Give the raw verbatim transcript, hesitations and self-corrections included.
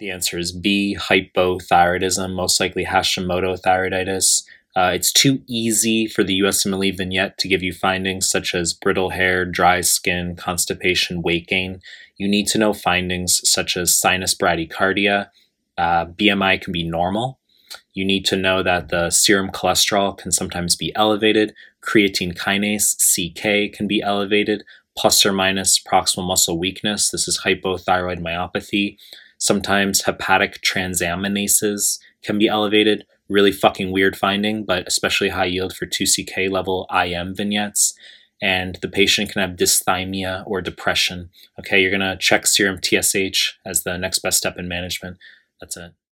The answer is B, hypothyroidism, most likely Hashimoto thyroiditis. Uh, it's too easy for the U S M L E vignette to give you findings such as brittle hair, dry skin, constipation, weight gain. You need to know findings such as sinus bradycardia. Uh, B M I can be normal. You need to know that the serum cholesterol can sometimes be elevated. Creatine kinase, C K, can be elevated, plus or minus proximal muscle weakness. This is hypothyroid myopathy. Sometimes hepatic transaminases can be elevated. Really fucking weird finding, but especially high yield for two C K level I M vignettes. And the patient can have dysthymia or depression. Okay, you're gonna check serum T S H as the next best step in management. That's it.